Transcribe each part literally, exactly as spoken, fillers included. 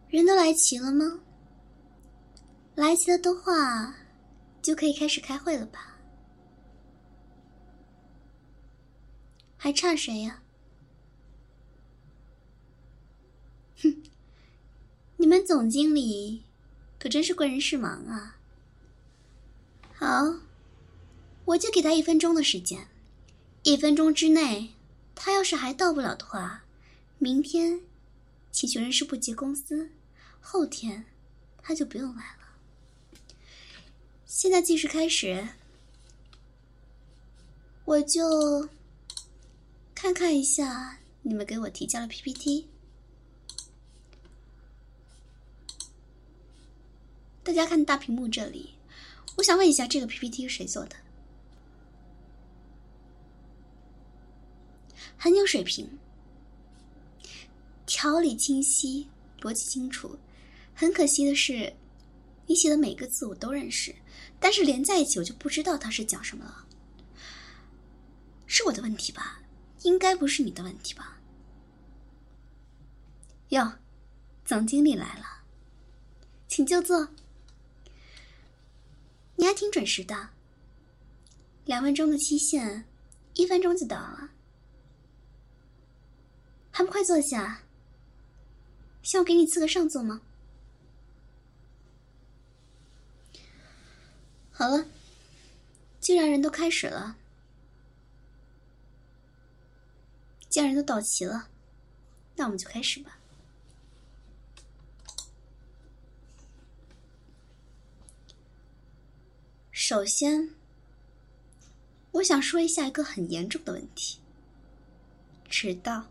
人都来齐了吗？来齐了的话，就可以开始开会了吧？还差谁呀？哼，你们总经理可真是贵人事忙啊。好，我就给他一分钟的时间，一分钟之内，他要是还到不了的话，明天请去人事部结公司，后天他就不用来了。现在计时开始，我就看看一下你们给我提交的 P P T。 大家看大屏幕这里，我想问一下，这个 P P T 是谁做的？很有水平，条理清晰，逻辑清楚。很可惜的是，你写的每个字我都认识，但是连在一起我就不知道它是讲什么了。是我的问题吧？应该不是你的问题吧？哟，总经理来了，请就坐。你还挺准时的，两分钟的期限，一分钟就到了。还不快坐下？想我给你赐个上座吗？好了，既然人都开始了，既然人都到齐了，那我们就开始吧。首先，我想说一下一个很严重的问题：迟到。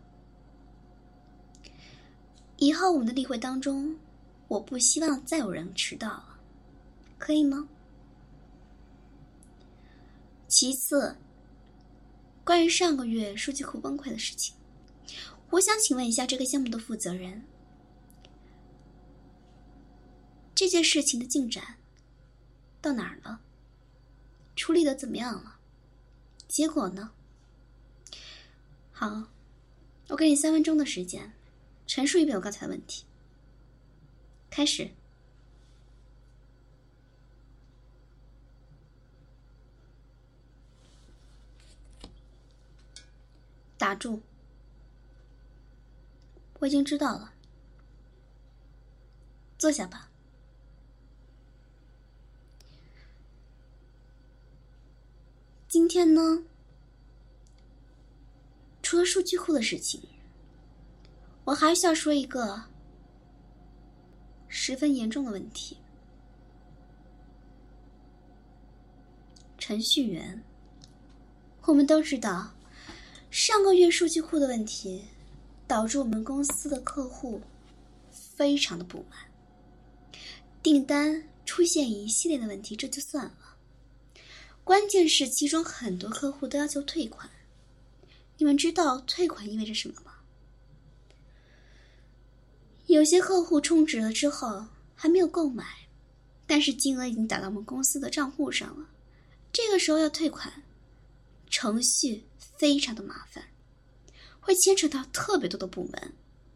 以后我们的例会当中，我不希望再有人迟到了，可以吗？其次，关于上个月数据库崩溃的事情，我想请问一下这个项目的负责人，这件事情的进展到哪儿了？处理的怎么样了？结果呢？好，我给你三分钟的时间，陈述一遍我刚才的问题。开始。打住。我已经知道了。坐下吧。今天呢，除了数据库的事情，我还需要说一个十分严重的问题。程序员，我们都知道，上个月数据库的问题导致我们公司的客户非常的不满，订单出现一系列的问题，这就算了，关键是其中很多客户都要求退款。你们知道退款意味着什么吗？有些客户充值了之后还没有购买，但是金额已经打到我们公司的账户上了，这个时候要退款，程序非常的麻烦，会牵扯到特别多的部门。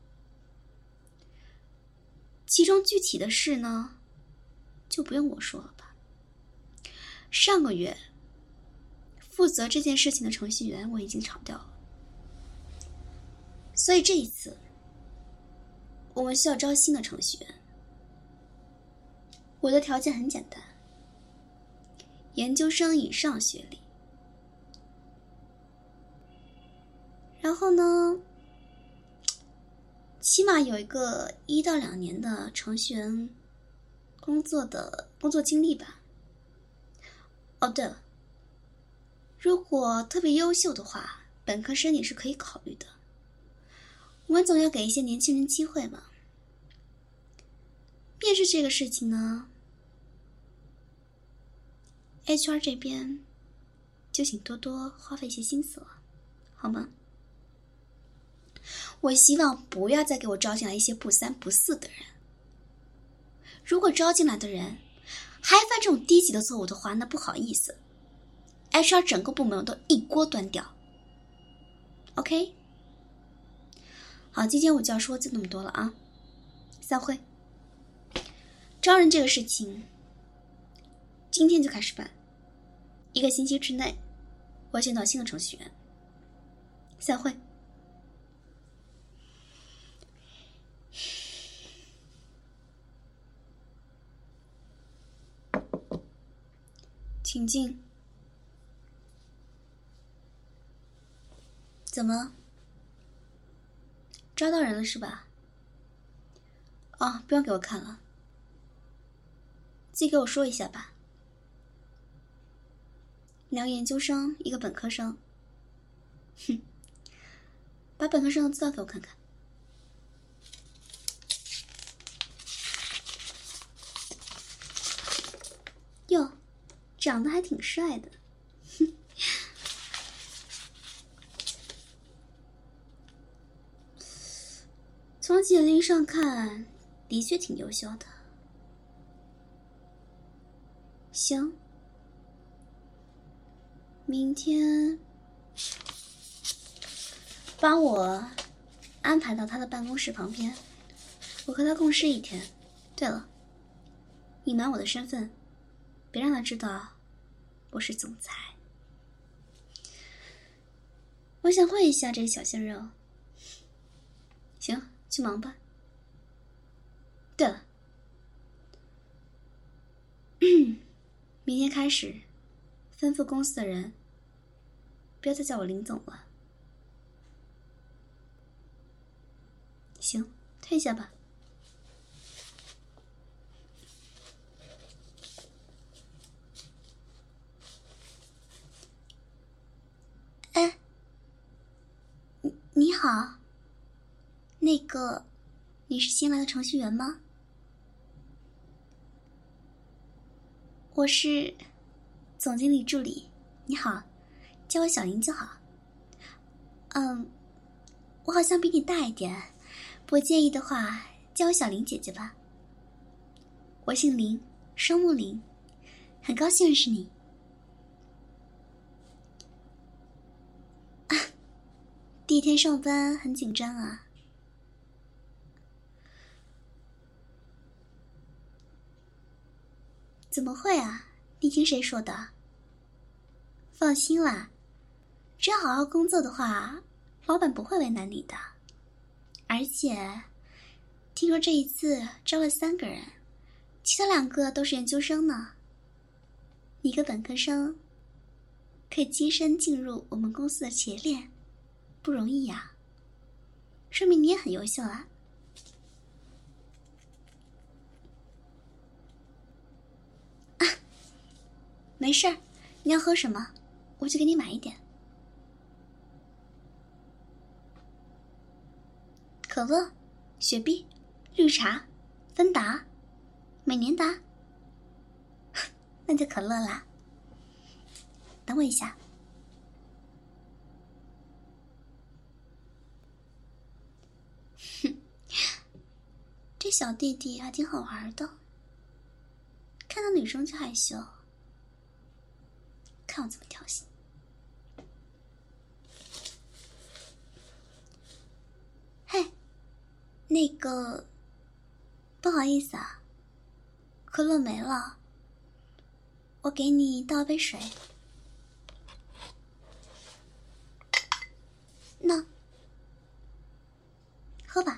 其中具体的事呢，就不用我说了吧。上个月负责这件事情的程序员我已经炒掉了，所以这一次我们需要招新的程序员。我的条件很简单，研究生以上学历，然后呢，起码有一个一到两年的程序员工作的工作经历吧。哦，对了，如果特别优秀的话，本科生也是可以考虑的。我们总要给一些年轻人机会嘛。面试这个事情呢， H R 这边就请多多花费一些心思了，好吗？我希望不要再给我招进来一些不三不四的人。如果招进来的人还犯这种低级的错误的话，那不好意思， H R 整个部门我都一锅端掉。 OK， 好，今天我就要说就那么多了啊，散会。 招人这个事情，今天就开始办，一个星期之内，我见到新的程序员。散会。请进。怎么了？招到人了是吧？哦，不用给我看了，自己给我说一下吧。两个研究生，一个本科生。哼，把本科生的资料给我看看。哟，长得还挺帅的。哼。从简历上看，的确挺优秀的。行，明天帮我安排到他的办公室旁边，我和他共事一天。对了，隐瞒我的身份，别让他知道我是总裁。我想会一下这个小鲜肉。行，去忙吧。对了，明天开始，吩咐公司的人，不要再叫我林总了。行，退下吧。哎，你你好，那个，你是新来的程序员吗？我是总经理助理，你好，叫我小林就好。嗯，我好像比你大一点，不介意的话，叫我小林姐姐吧。我姓林，双木林，很高兴认识你。啊，第一天上班很紧张啊。怎么会啊？你听谁说的？放心啦，只要好好工作的话，老板不会为难你的。而且，听说这一次招了三个人，其他两个都是研究生呢。你个本科生，可以跻身进入我们公司的企业链，不容易呀。说明你也很优秀啊。啊，没事儿，你要喝什么，我去给你买一点。可乐、雪碧、绿茶、芬达、美年达，那就可乐啦。等我一下。哼，这小弟弟还挺好玩的，看到女生就害羞，看我怎么调戏。嘿，那个，不好意思啊，可乐没了，我给你倒杯水。那，喝吧。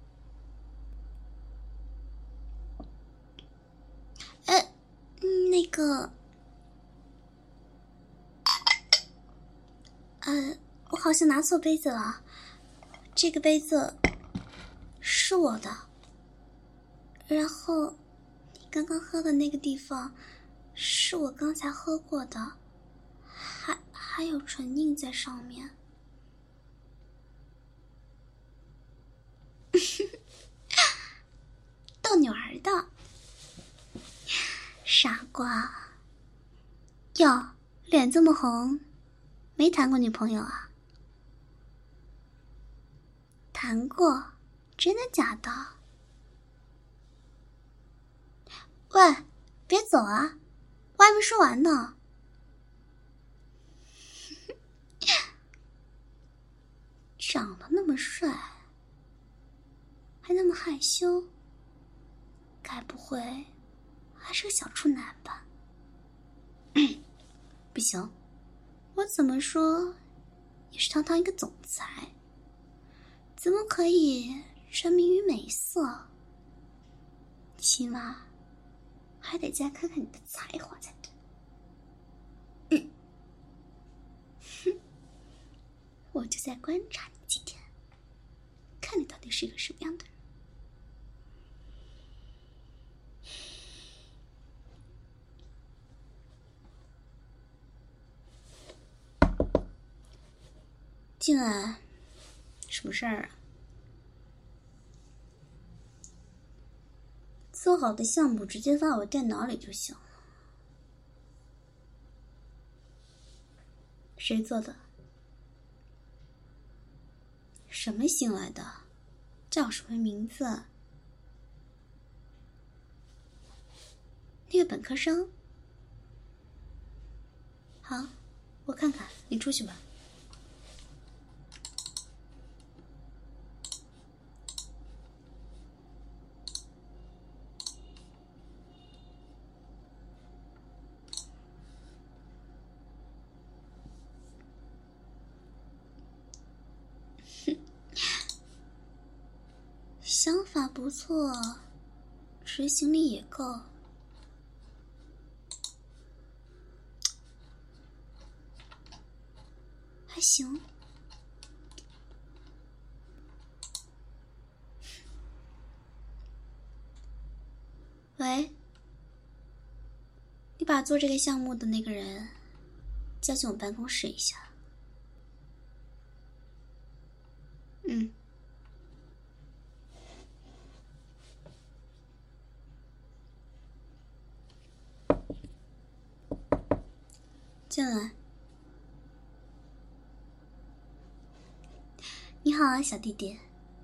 哎，那个，呃，我好像拿错杯子了，这个杯子是我的，然后你刚刚喝的那个地方是我刚才喝过的，还还有唇印在上面。逗女儿的，傻瓜。哟，脸这么红，没谈过女朋友啊？谈过，真的假的？喂，别走啊，我还没说完呢。长得那么帅，还那么害羞， 该不会还是个小处男吧？不行，我怎么说也是堂堂一个总裁，怎么可以沉迷于美色？起码还得再看看你的才华才对。嗯，哼，我就再观察你几天，看你到底是一个什么样的人。进来，什么事儿啊？做好的项目直接发我电脑里就行了。谁做的？什么新来的？叫什么名字？那个本科生？好，我看看，你出去吧。想法不错，执行力也够。还行。喂，你把做这个项目的那个人叫进我办公室一下。嗯。进来。你好啊，小弟弟。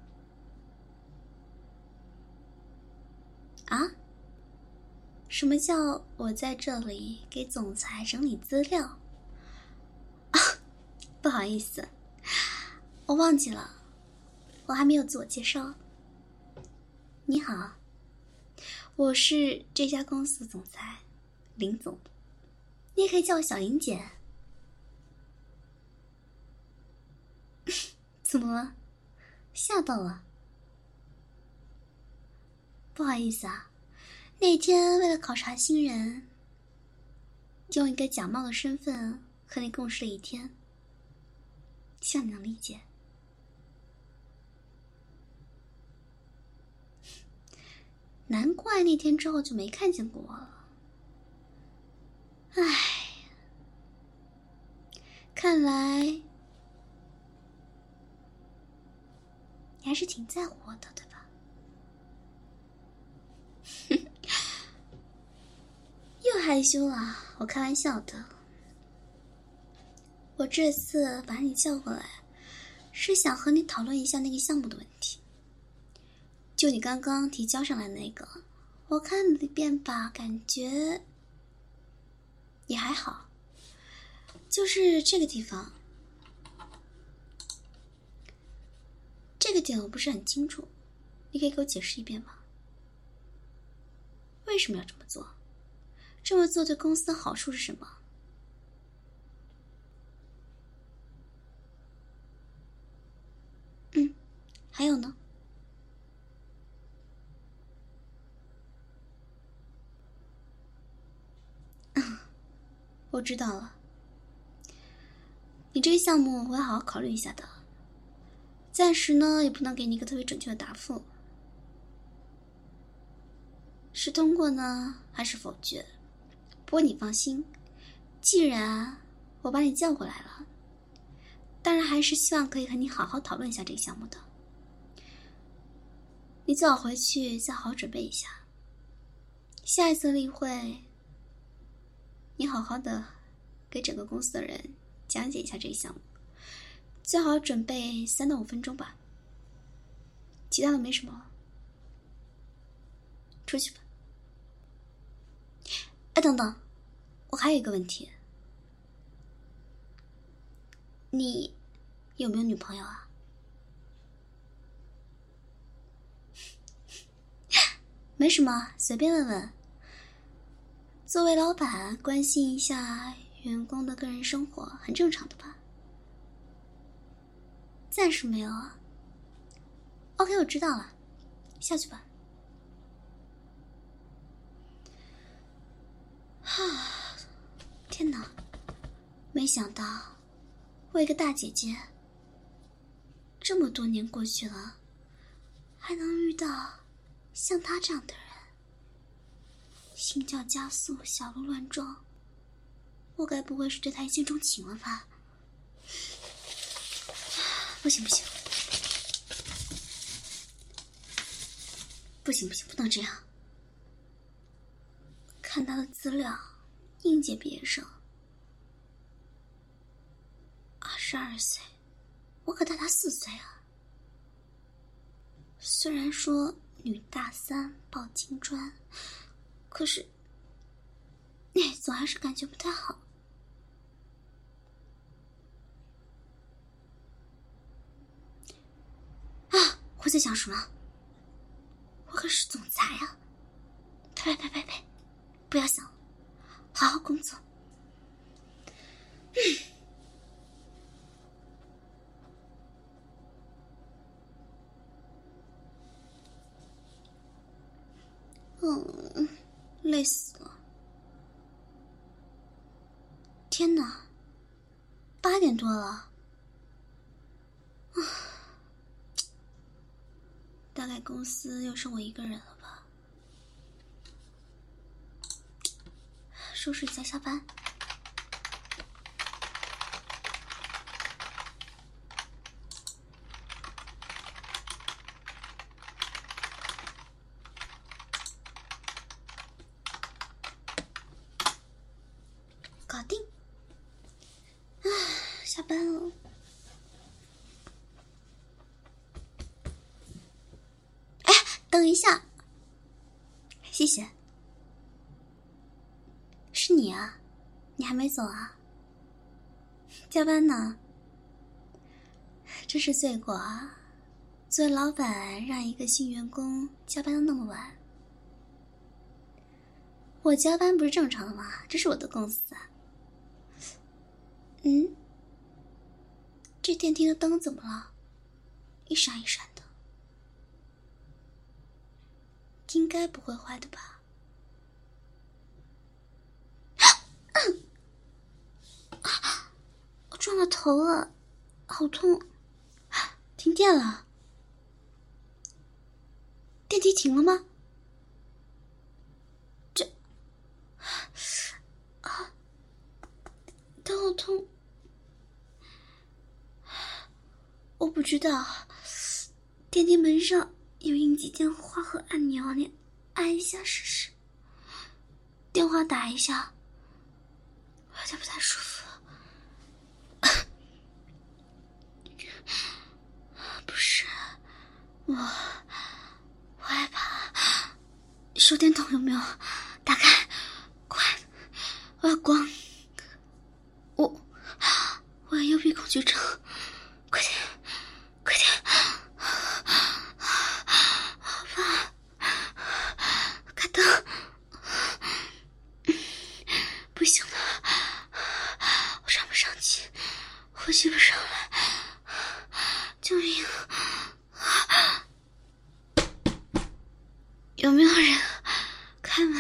啊？什么叫我在这里给总裁整理资料？啊，不好意思，我忘记了，我还没有自我介绍。你好，我是这家公司的总裁，林总，你也可以叫我小林姐。怎么了？吓到了？不好意思啊，那天为了考察新人，用一个假冒的身份和你共事了一天，希望你能理解。难怪那天之后就没看见过我了。唉，看来你还是挺在乎我的，对吧？又害羞了，我开玩笑的。我这次把你叫过来，是想和你讨论一下那个项目的问题。就你刚刚提交上来的那个，我看了一遍吧，感觉也还好。就是这个地方，这个点我不是很清楚，你可以给我解释一遍吗？为什么要这么做？这么做对公司的好处是什么？嗯，还有呢？我知道了，你这个项目我会好好考虑一下的。暂时呢，也不能给你一个特别准确的答复，是通过呢，还是否决？不过你放心，既然我把你叫过来了，当然还是希望可以和你好好讨论一下这个项目的。你最好回去再好好准备一下，下一次例会，你好好的给整个公司的人讲解一下这个项目，最好准备三到五分钟吧。其他的没什么了，出去吧。哎，等等，我还有一个问题，你有没有女朋友啊？ 没什么，随便问问。作为老板，关心一下员工的个人生活，很正常的吧？暂时没有啊。OK， 我知道了，下去吧。啊，天哪！没想到，我一个大姐姐，这么多年过去了，还能遇到像她这样的人。心跳加速，小鹿乱撞，我该不会是对她一见钟情了吧？不行不行，不行不行，不能这样。看她的资料，应届毕业生，二十二岁，我可大她四岁啊。虽然说女大三抱金砖，可是，哎，总还是感觉不太好。啊！我在想什么？我可是总裁啊！呸呸呸呸！不要想了，好好工作。嗯，嗯，累死了。天哪，八点多了。啊，大概公司又剩我一个人了吧？收拾一下下班。搞定。啊，下班了。哎，等一下。谢谢。是你啊？你还没走啊？加班呢？真是罪过啊！作为老板，让一个新员工加班到那么晚。我加班不是正常的吗？这是我的公司啊。嗯？这电梯的灯怎么了？一闪一闪的。应该不会坏的吧？我撞到头了，好痛！停电了。电梯停了吗？这……啊，头好痛！我不知道，电梯门上有印几电话和按钮，你按一下试试。电话打一下，我有点不太舒服。不是，我我害怕。手电筒有没有？打开，快！我要光。我我有幽闭恐惧症，快点，快点！好怕，开灯。不行了，我喘不上气，呼吸不上来，救命！有没有人开门？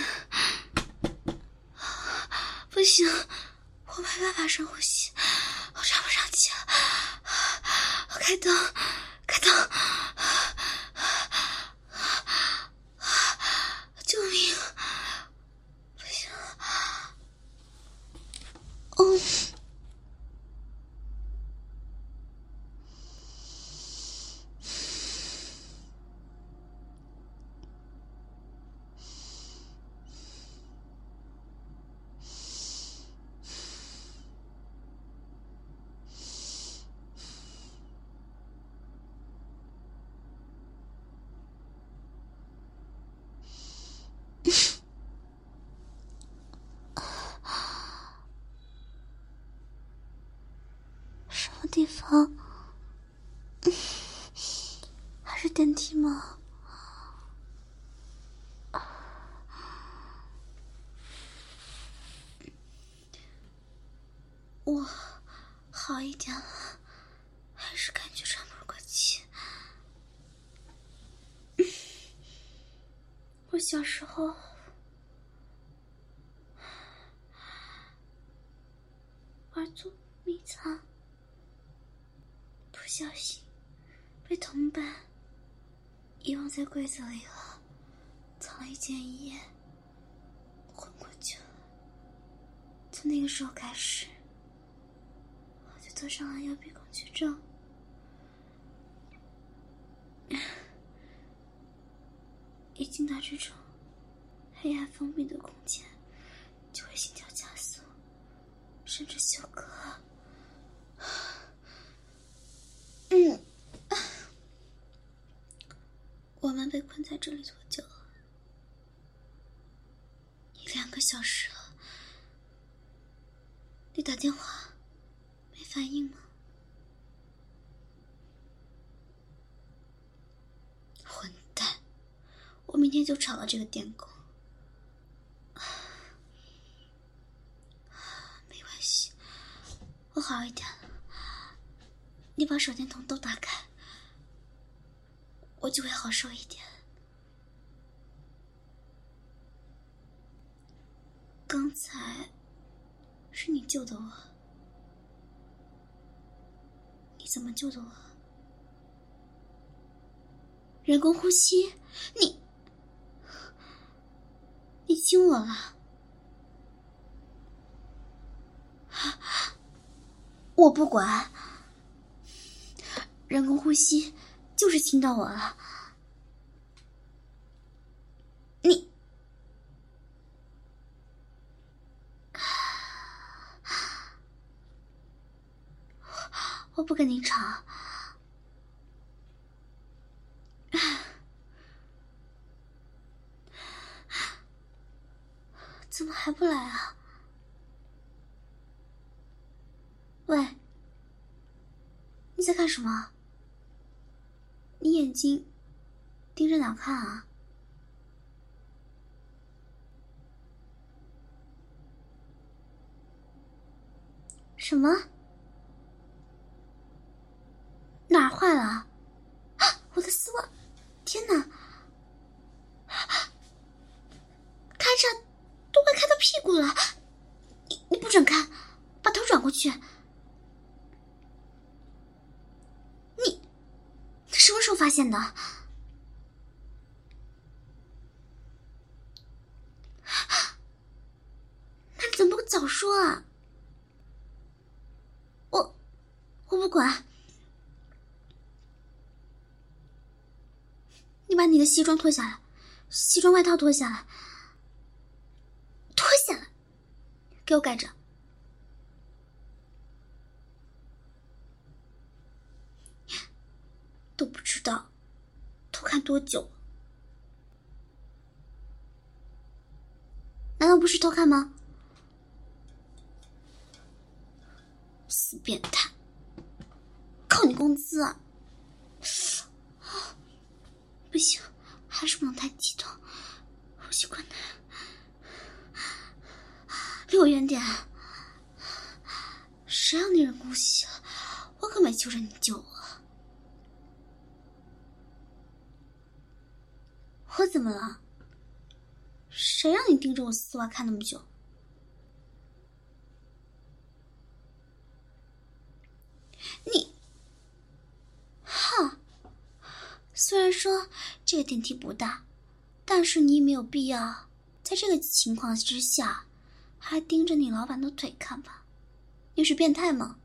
不行，我没办法深呼吸，我喘不上气了。开灯，开灯！救命！不行了。哦。什么地方？还是电梯吗？ 点了，还是感觉喘不过气。我小时候玩捉迷藏，不小心被同伴遗忘在柜子里了，藏了一件衣夜，昏过去了。从那个时候开始，我就得上了幽闭恐惧症。一进到这种黑暗封闭的空间，就会心跳加速，甚至休克。嗯，我们被困在这里多久了？一两个小时了。你打电话没反应吗？混蛋，我明天就炒了这个电工。没关系，我好一点了。你把手电筒都打开，我就会好受一点。刚才是你救的我，你怎么救的我？人工呼吸？你你亲我了？我不管，人工呼吸就是亲到我了。你我不跟你吵。怎么还不来啊？喂，你在干什么？你眼睛盯着哪看啊？什么？哪儿坏了？啊，我的丝袜！天哪！开着都快开到屁股了！你你不准看，把头转过去。你你什么时候发现的？那你怎么不早说啊？我我不管。你把你的西装脱下来，西装外套脱下来，脱下来，给我盖着。都不知道偷看多久，难道不是偷看吗？死变态，扣你工资啊！不行，还是不能太激动，呼吸困难。离我远点！谁让你人工呼吸了？我可没求着你救我。我怎么了？谁让你盯着我丝袜看那么久？你，哈！虽然说这个电梯不大，但是你也没有必要在这个情况之下还盯着你老板的腿看吧？你是变态吗？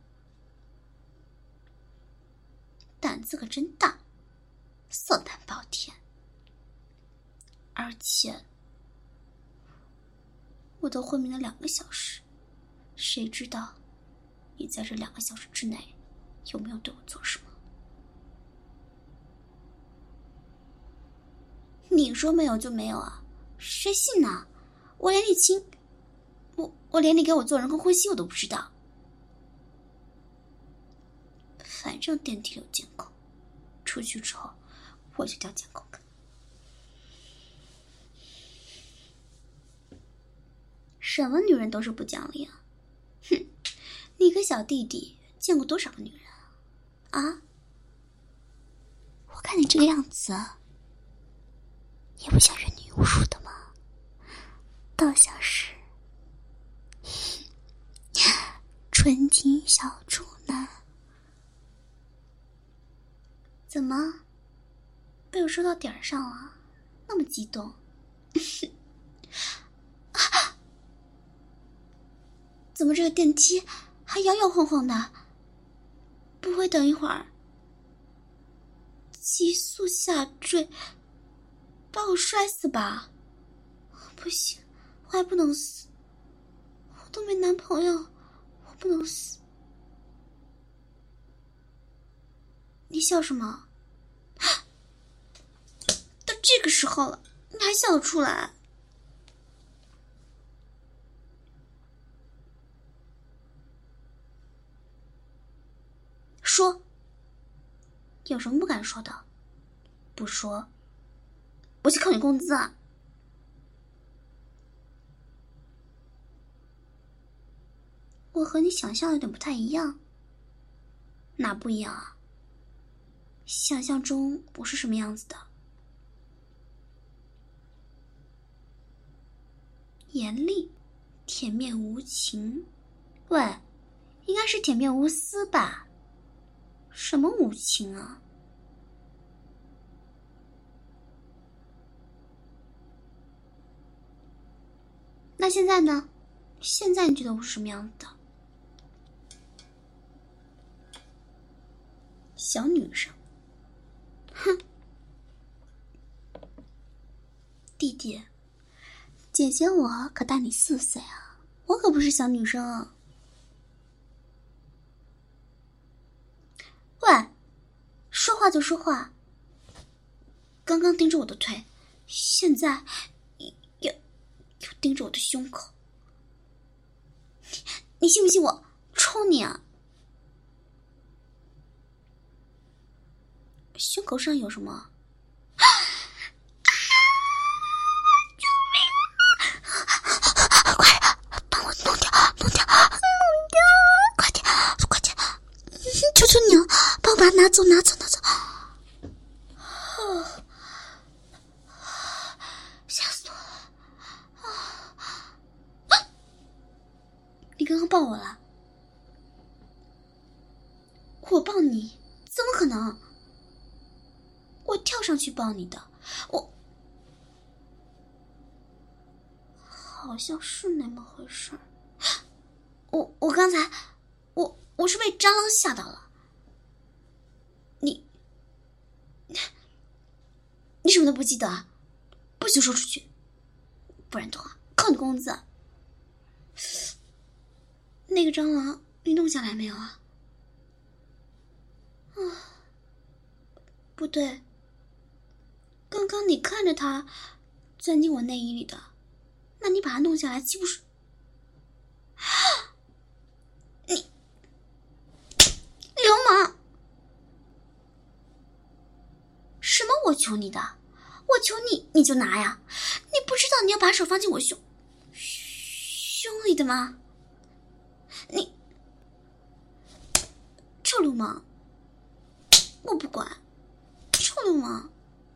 胆子可真大，色胆包天。而且我都昏迷了两个小时，谁知道你在这两个小时之内有没有对我做什么？你说没有就没有啊？谁信呢？我连你亲，我我连你给我做人工呼吸我都不知道。反正电梯有监控，出去之后我就调监控看。什么女人都是不讲理啊！哼，你个小弟弟见过多少个女人啊？啊？我看你这个样子，也不像阅女无数的嘛，倒像是纯情小处男。怎么，被我说到点儿上了？那么激动？啊、怎么这个电梯还摇摇晃晃的？不会等一会儿急速下坠，把我摔死吧？不行，我还不能死，我都没男朋友，我不能死。你笑什么？都这个时候了，你还笑得出来？说，有什么不敢说的？不说，我去扣你工资啊！我和你想象有点不太一样。哪不一样啊？想象中我是什么样子的？严厉、铁面无情。喂，应该是铁面无私吧？什么无情啊？那现在呢？现在你觉得我是什么样子的？小女生。哼。弟弟，姐姐我可大你四岁啊，我可不是小女生啊。喂，说话就说话。刚刚盯着我的腿，现在又又盯着我的胸口。你, 你信不信我抽你啊？胸口上有什么？拿走拿走拿走！哦，吓死我了！啊！你刚刚抱我了？我抱你？怎么可能？我跳上去抱你的，我好像是那么回事儿。我我刚才，我我是被蟑螂吓到了。你，你什么都不记得啊？不许说出去，不然的话扣你工资。那个蟑螂你弄下来没有啊？啊，不对，刚刚你看着它钻进我内衣里的，那你把它弄下来岂不是？你流氓！什么我求你的？我求你你就拿呀？你不知道你要把手放进我胸胸里的吗？你臭流氓！我不管，臭流氓！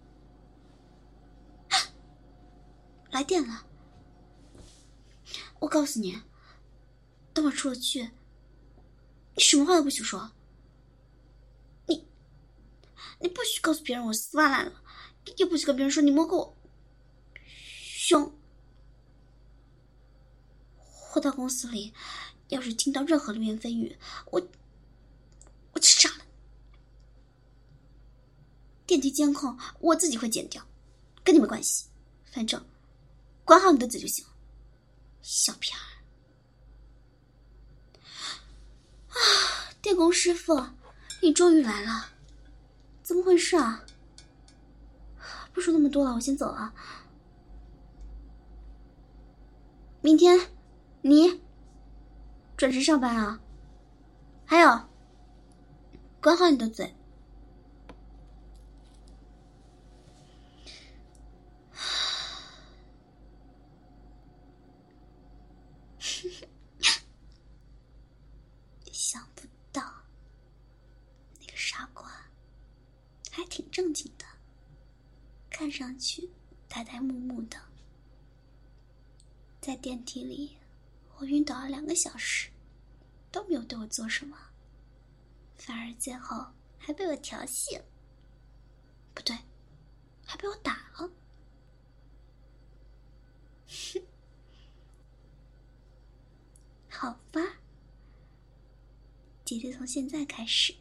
来电了，我告诉你，等会儿出了去，你什么话都不许说。你你不许告诉别人我丝袜烂了，也不许跟别人说你摸过我胸。我到公司里，要是听到任何流言蜚语，我我就杀了。电梯监控我自己会剪掉，跟你没关系，反正管好你的嘴就行了，小屁孩。啊，电工师傅，你终于来了，怎么回事啊？不说那么多了，我先走了。明天你准时上班啊！还有，管好你的嘴。想不到正经的，看上去呆呆木木的。在电梯里，我晕倒了两个小时，都没有对我做什么，反而最后还被我调戏了，不对，还被我打了。哼，好吧，姐姐从现在开始，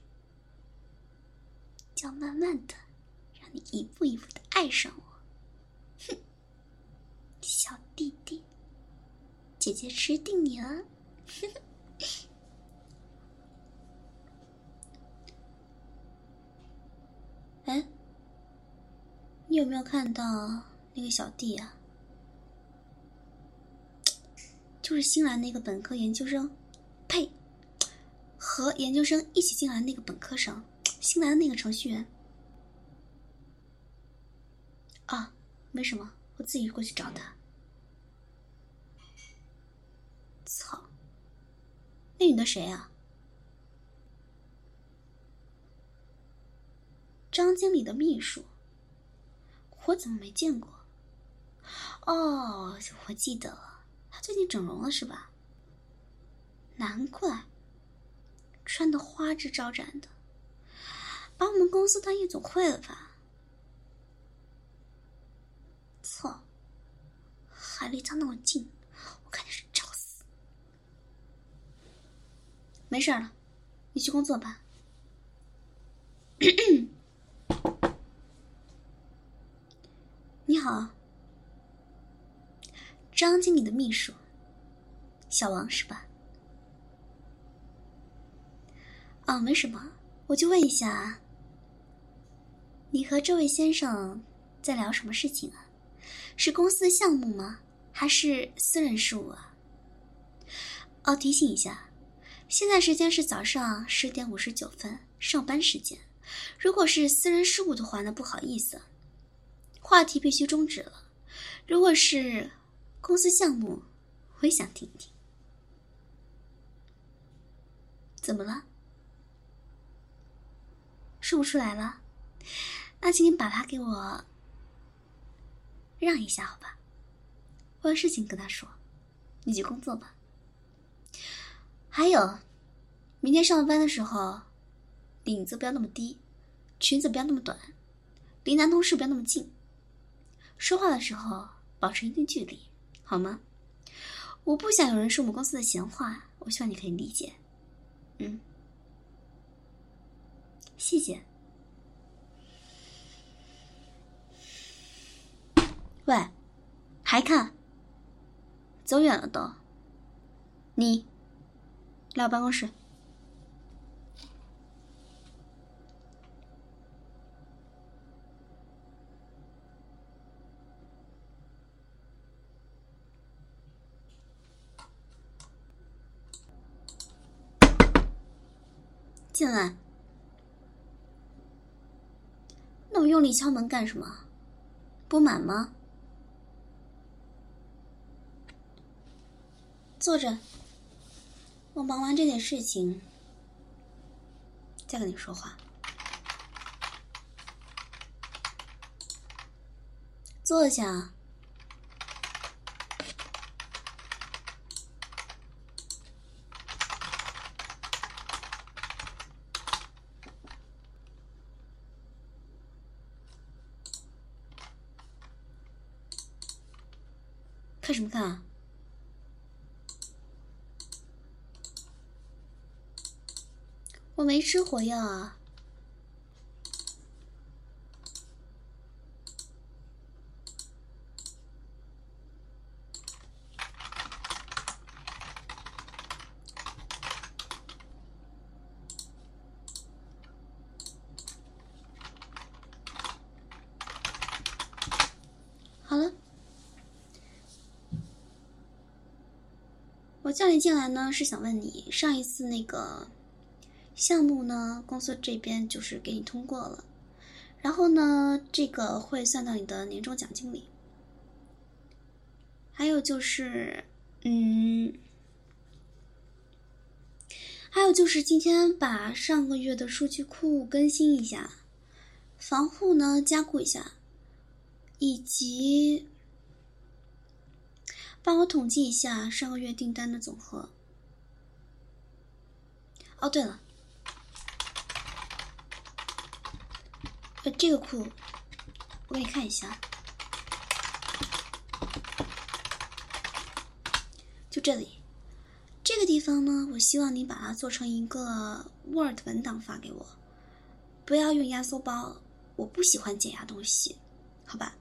就要慢慢的让你一步一步的爱上我。哼，小弟弟，姐姐吃定你了。哎，你有没有看到那个小弟啊？就是新来那个本科研究生，呸，和研究生一起进来那个本科生，新来的那个程序员。啊，没什么，我自己过去找他。操，那女的谁啊？张经理的秘书，我怎么没见过？哦，我记得了，她最近整容了是吧？难怪，穿得花枝招展的，把我们公司当夜总会了吧？操，还离他那么近，我看你是找死。没事了，你去工作吧。你好，张经理的秘书，小王是吧？哦，没什么，我就问一下，你和这位先生在聊什么事情啊？是公司的项目吗？还是私人事务啊？哦，提醒一下，现在时间是早上十点五十九分，上班时间。如果是私人事务的话，那不好意思，话题必须终止了。如果是公司项目，我也想听一听。怎么了？说不出来了？那请你把他给我让一下好吧，我有事情跟他说，你去工作吧。还有，明天上班的时候，领子不要那么低，裙子不要那么短，离男同事不要那么近，说话的时候保持一定距离，好吗？我不想有人说我们公司的闲话，我希望你可以理解。嗯，谢谢。喂，还看？走远了都。你来我办公室。进来。那么用力敲门干什么？不满吗？坐着，我忙完这点事情再跟你说话。坐下。看什么看啊？我没吃火药啊。好了，我叫你进来呢，是想问你上一次那个项目呢，公司这边就是给你通过了，然后呢，这个会算到你的年终奖金里。还有就是，嗯，还有就是今天把上个月的数据库更新一下， 防护呢加固一下，以及帮我统计一下上个月订单的总和。哦，对了，呃，这个库我给你看一下，就这里。这个地方呢，我希望你把它做成一个 Word 文档发给我，不要用压缩包，我不喜欢解压东西，好吧？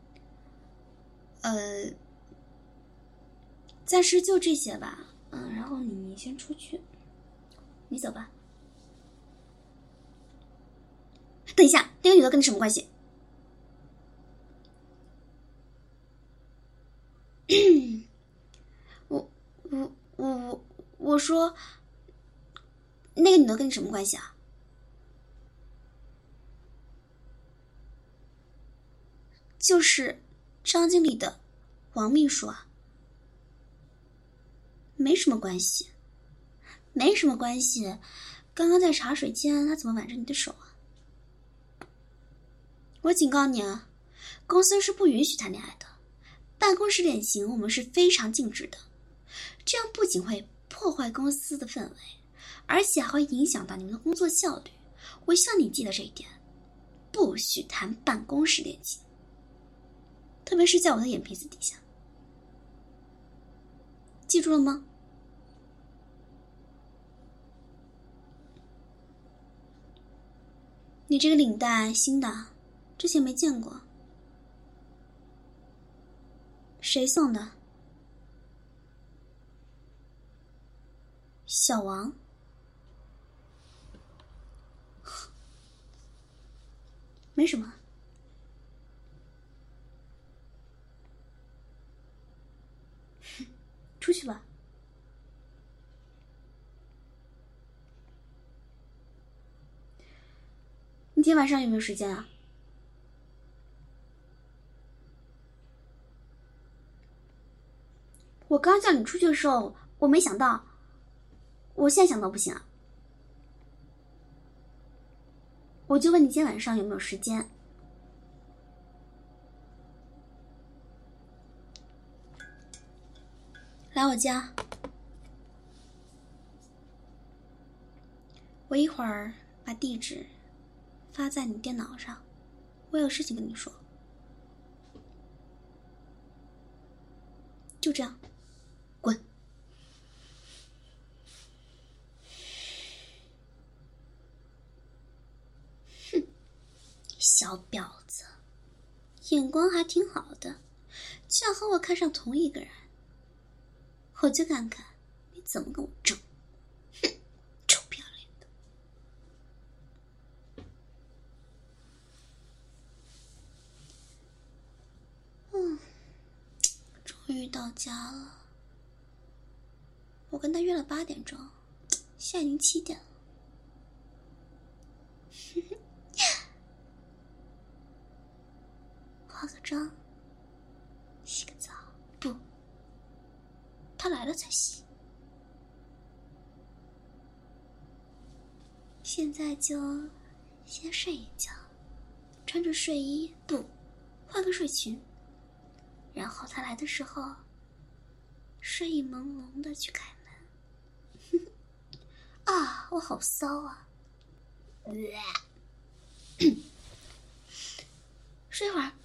呃，暂时就这些吧。嗯，然后你先出去，你走吧。等一下，那个女的跟你什么关系？我我我我我说，那个女的跟你什么关系啊？就是张经理的王秘书啊。没什么关系，没什么关系。刚刚在茶水间，他怎么挽着你的手啊？我警告你啊，公司是不允许谈恋爱的，办公室恋情我们是非常禁止的。这样不仅会破坏公司的氛围，而且还会影响到你们的工作效率。我希望你记得这一点，不许谈办公室恋情，特别是在我的眼皮子底下。记住了吗？你这个领带新的，之前没见过。谁送的？小王。没什么。出去吧。你今天晚上有没有时间啊？我刚叫你出去的时候，我没想到，我现在想到不行啊。我就问你今天晚上有没有时间。来我家，我一会儿把地址发在你电脑上，我有事情跟你说。就这样，滚！哼，小婊子，眼光还挺好的，居然和我看上同一个人，我就看看你怎么跟我争。哼，臭不要脸的。嗯，终于到家了。我跟他约了八点钟，现在已经七点了。化个妆，洗个澡。不，他来了才洗。现在就先睡一觉，穿着睡衣，不，换个睡裙，然后他来的时候，睡意朦胧的去开门。啊，我好骚啊！睡会儿。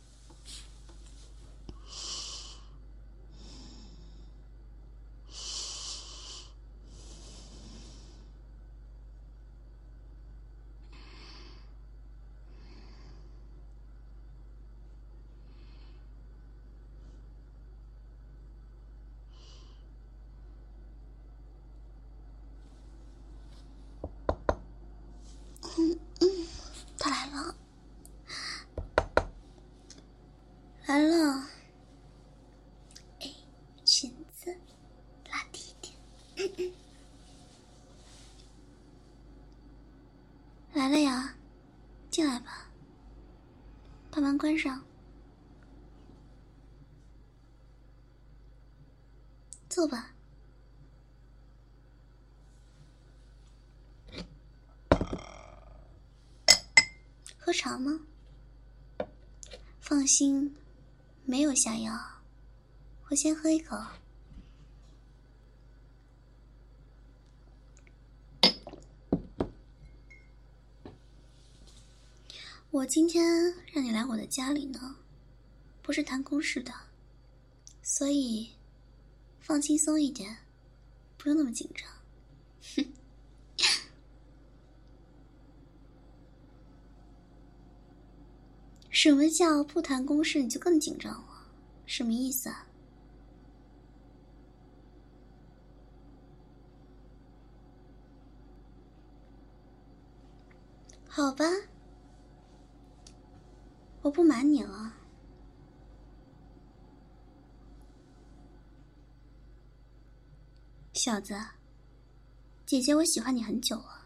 嗯嗯，他来了，来了。哎，裙子拉低一点。嗯嗯，来了呀，进来吧，把门关上。坐吧。喝喝茶吗？放心，没有下药，我先喝一口。我今天让你来我的家里呢，不是谈公事的，所以放轻松一点，不用那么紧张。哼。什么叫不谈公事你就更紧张了？什么意思啊？好吧，我不瞒你了。小子，姐姐我喜欢你很久了，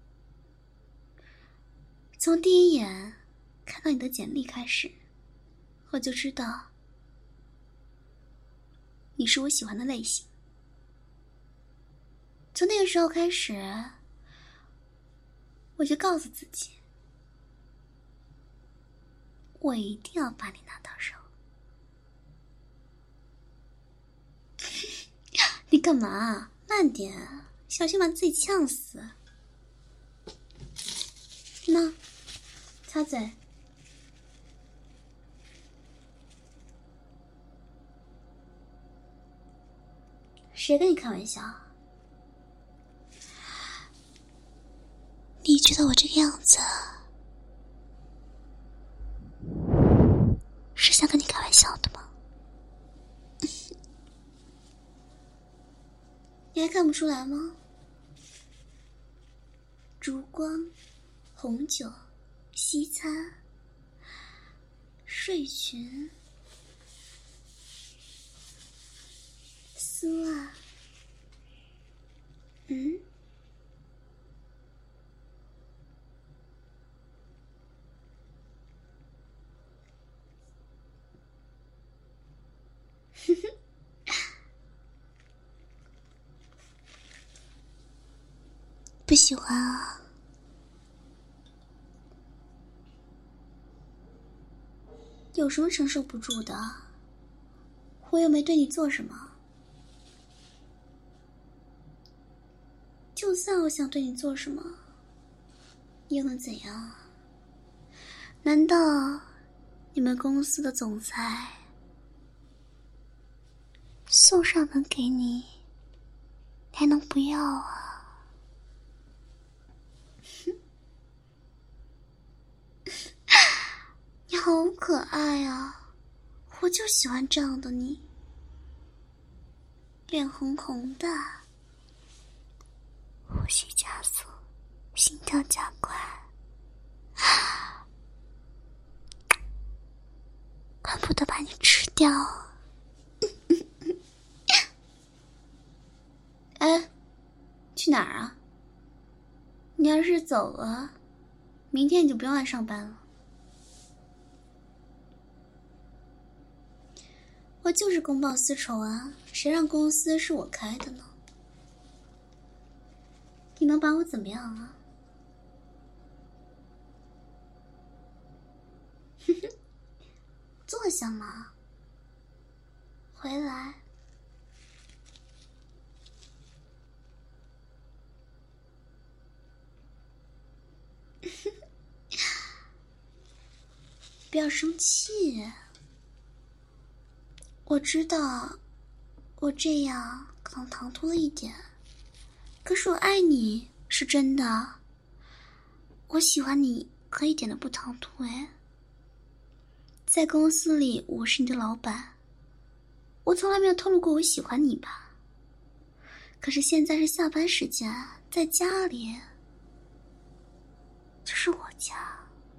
从第一眼看到你的简历开始，我就知道你是我喜欢的类型。从那个时候开始，我就告诉自己，我一定要把你拿到手。你干嘛？慢点，小心把自己呛死。那，擦嘴。谁跟你开玩笑？你觉得我这个样子是想跟你开玩笑的吗？你还看不出来吗？烛光、红酒、西餐、睡裙、丝袜，嗯？哼哼。不喜欢啊？有什么承受不住的？我又没对你做什么。就算我想对你做什么，又能怎样？难道你们公司的总裁送上门给你，你还能不要啊？你好可爱啊，我就喜欢这样的你，脸红红的，呼吸加速，心跳加快，恨不得把你吃掉。哎，去哪儿啊？你要是走了，明天你就不用来上班了。我就是公报私仇啊，谁让公司是我开的呢？你能把我怎么样啊？哼哼，坐下嘛，回来。不要生气，我知道我这样可能唐突了一点，可是我爱你是真的，我喜欢你可以一点都不唐突。哎，在公司里我是你的老板，我从来没有透露过我喜欢你吧？可是现在是下班时间，在家里，这是我家。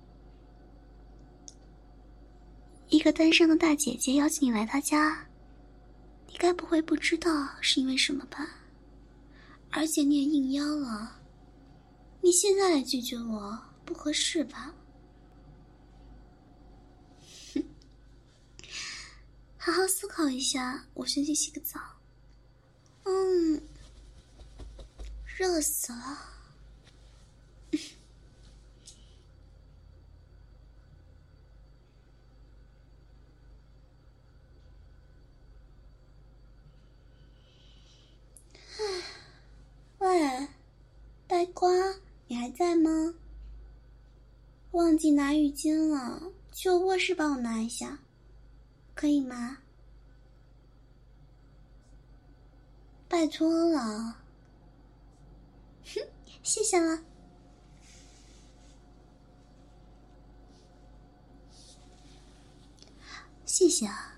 一个单身的大姐姐邀请你来她家，你该不会不知道是因为什么吧？而且你也应邀了，你现在来拒绝我，不合适吧？哼，好好思考一下，我先去洗个澡。嗯，热死了。 花，你还在吗？忘记拿浴巾了，去我卧室帮我拿一下，可以吗？拜托了。哼，谢谢了。谢谢啊。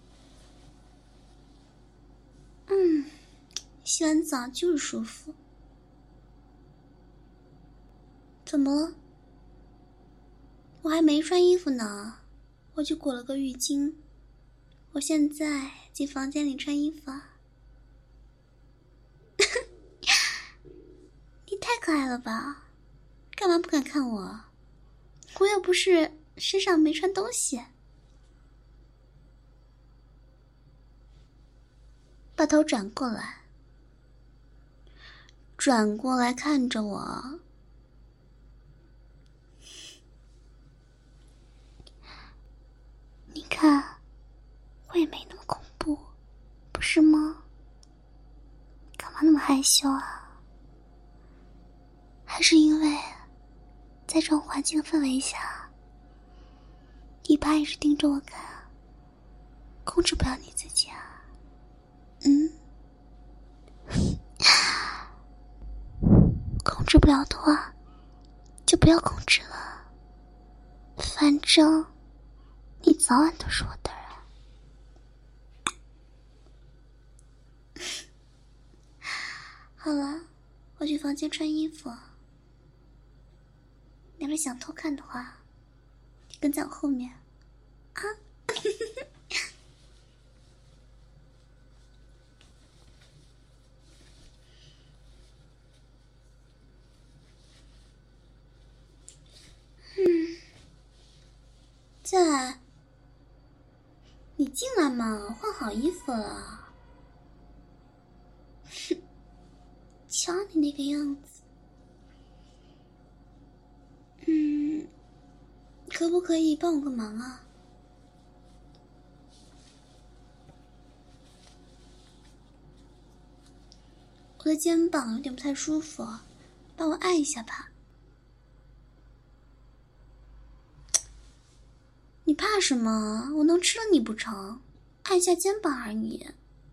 嗯，洗完澡就是舒服。怎么了？我还没穿衣服呢，我就裹了个浴巾。我现在进房间里穿衣服啊。你太可爱了吧，干嘛不敢看我？我又不是身上没穿东西。把头转过来，转过来看着我。你看，我也没那么恐怖，不是吗？干嘛那么害羞啊？还是因为在这种环境氛围下，你爸一直盯着我看，控制不了你自己啊？嗯，控制不了的话，就不要控制了。反正你早晚都是我的人。好了，我去房间穿衣服。你要是想偷看的话，你跟在我后面啊。嗯，进来。你进来嘛，换好衣服了。哼，瞧你那个样子。嗯，可不可以帮我个忙啊？我的肩膀有点不太舒服，帮我按一下吧。你怕什么？我能吃了你不成？按一下肩膀而已。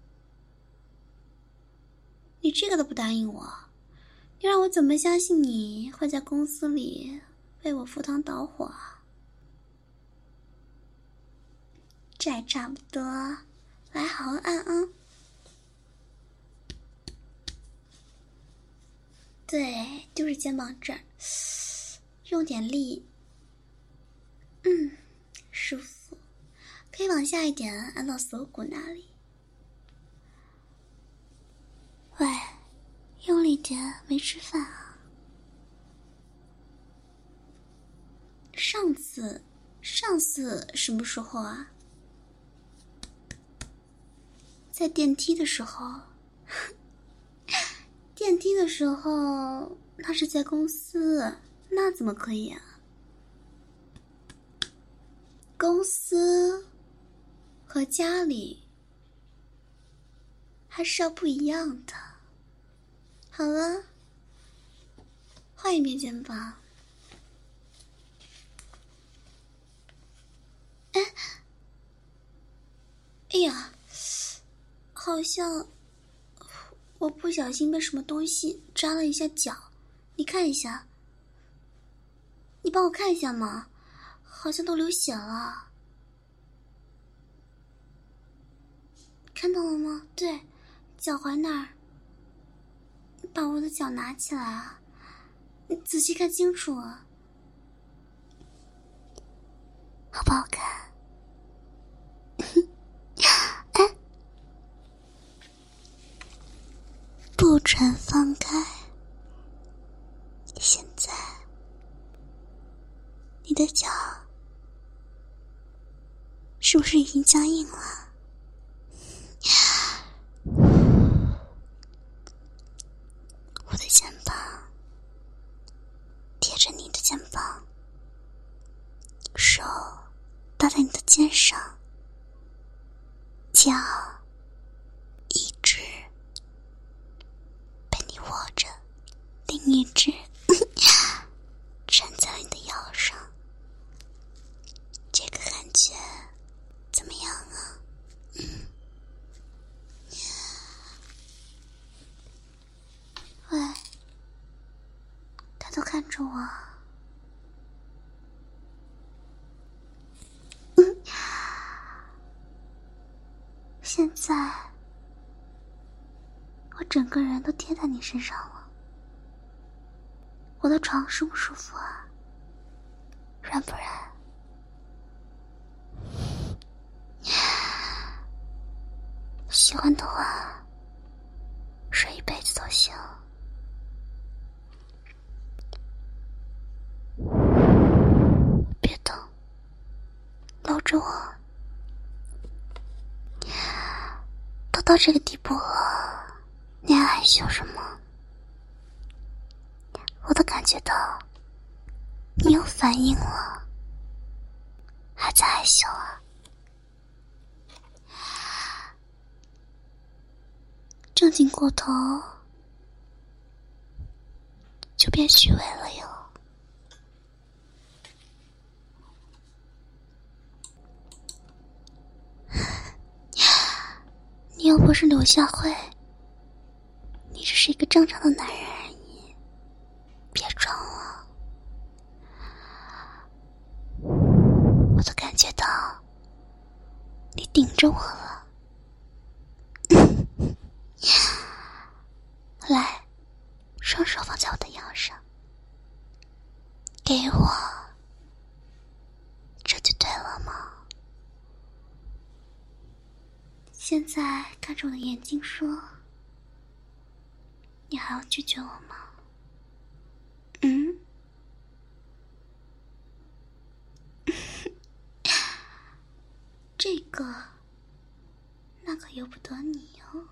你这个都不答应我，你让我怎么相信你会在公司里为我赴汤蹈火啊？这还差不多，来好好按啊。对，就是肩膀这儿，用点力。嗯，舒服，可以往下一点，按到锁骨那里。喂，用力点，没吃饭啊？上次，上次什么时候啊？在电梯的时候。电梯的时候，那是在公司，那怎么可以啊？公司和家里还是要不一样的。好了，换一边肩膀。哎，哎呀，好像我不小心被什么东西扎了一下脚，你看一下。你帮我看一下嘛，好像都流血了。看到了吗？对，脚踝那儿。把我的脚拿起来啊，你仔细看清楚啊。好不好看？哎，不准放开。现在你的脚是不是已经僵硬了？我的肩膀贴着你的肩膀，手搭在你的肩上，脚一只被你握着，另一只着我。现在我整个人都贴在你身上了，我的床舒不舒服啊？软不软？喜欢的话睡一辈子都行。别动，搂着我。都到这个地步了，你还害羞什么？我都感觉到你有反应了，还在害羞啊？正经过头就变虚伪了哟。你又不是柳下惠，你只是一个正常的男人而已，别装了。我都感觉到你顶着我了。来，双手放在我的腰上，给我，这就对了吗？现在看着我的眼睛说，你还要拒绝我吗？嗯？这个那可由不得你哦。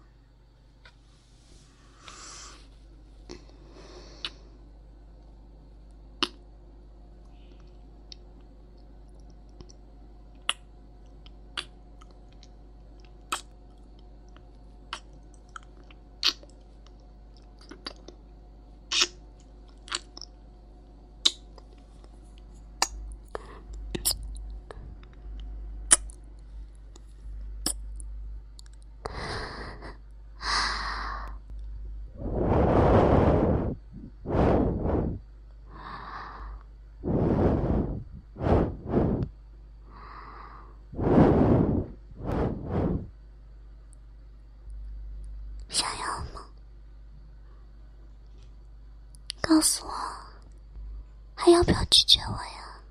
想要吗？告诉我，还要不要拒绝我呀？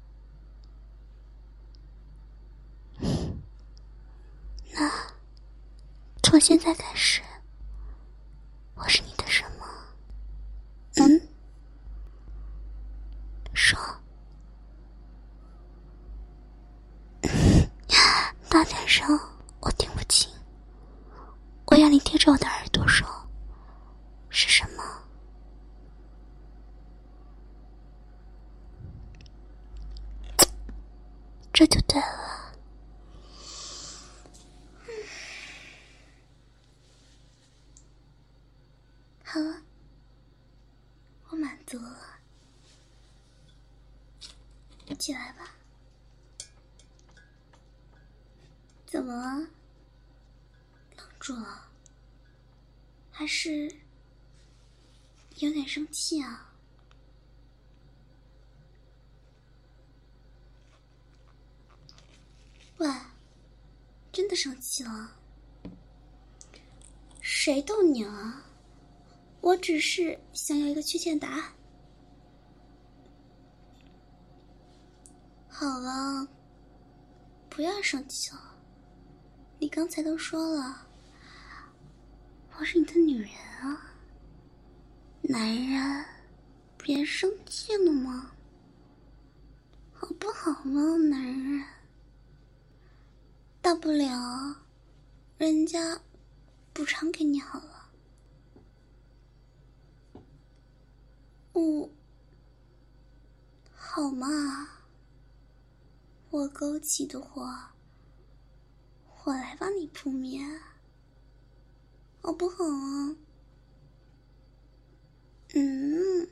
那从现在开始，我是你的什么？嗯？说。大点声，我听不清。我要你贴着我的耳朵说，是什么？这就对了。好了，我满足了，起来吧。怎么了？愣住了？还是有点生气啊？喂，真的生气了？谁逗你了？我只是想要一个确切答案。好了，不要生气了。你刚才都说了，我是你的女人啊，男人别生气了嘛，好不好嘛，男人？大不了人家补偿给你好了。我好嘛，我勾起的火我来帮你扑灭，好不好啊？嗯，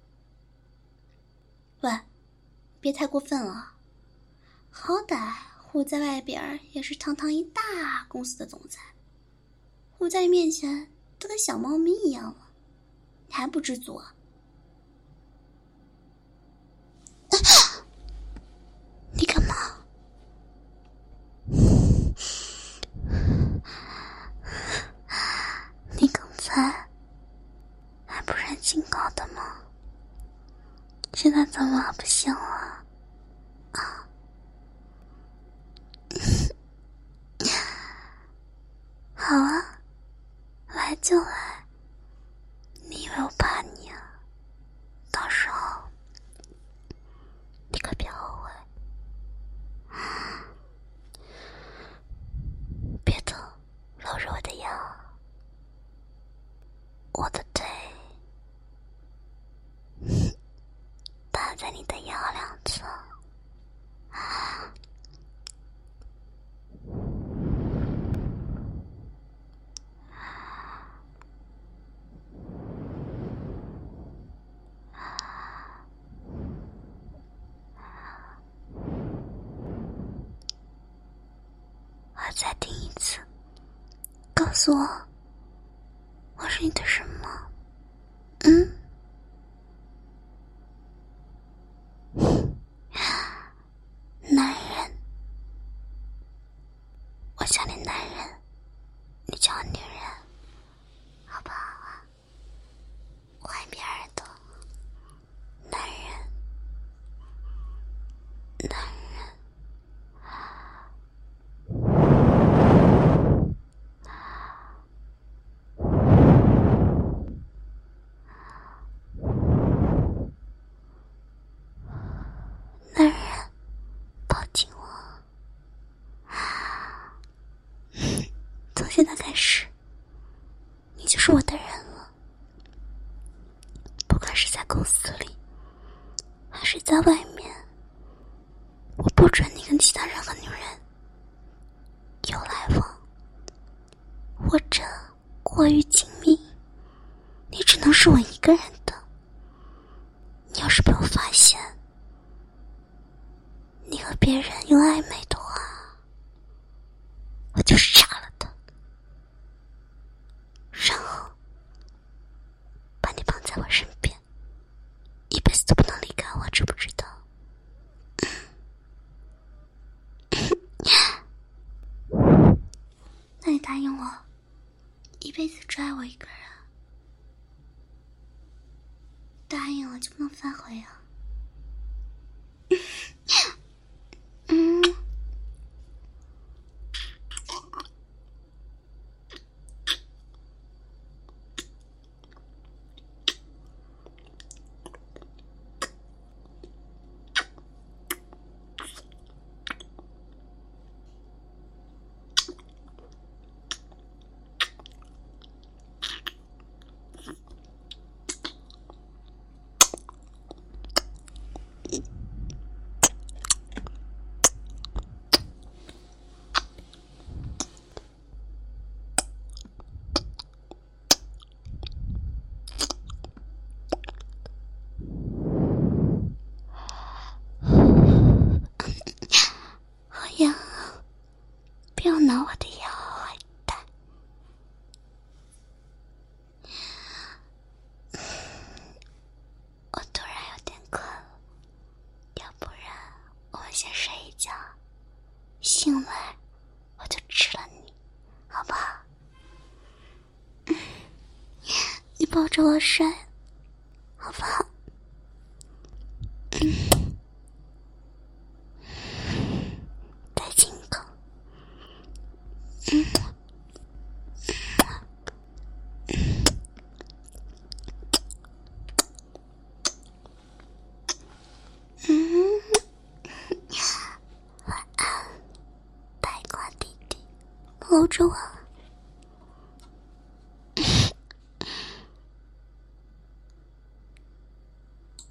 喂，别太过分了，好歹虎在外边也是堂堂一大公司的总裁，虎在你面前都跟小猫咪一样了，你还不知足啊？ 现在怎么不行了啊？好啊，来就来，你以为我怕你啊？到时候你可别后悔。别动，搂着我的腰，我的腿搭在你的腰两侧，我再听一次，告诉我，我是你的什么？嗯？男人，我叫你男人，你叫我女人，好不好啊？换一边耳朵，男人，男人，男人，抱紧我。从现在开始，你就是我的人了。不管是在公司里，还是在外面，我不准你跟其他任何女人有来往，或者过于亲密。你只能是我一个人的。你要是被我发现你和别人有暧昧的话，我就杀了他，然后把你绑在我身边，一辈子都不能离开我，知不知道？那你答应我，一辈子只爱我一个人？答应了就不能反悔啊。嗯。挠我的腰，坏蛋！我突然有点困了，要不然我们先睡一觉，醒来我就吃了你，好不好？嗯，你抱着我睡，好不好？嗯。再亲一口。嗯，嗯，晚安，呆瓜弟弟，搂着我。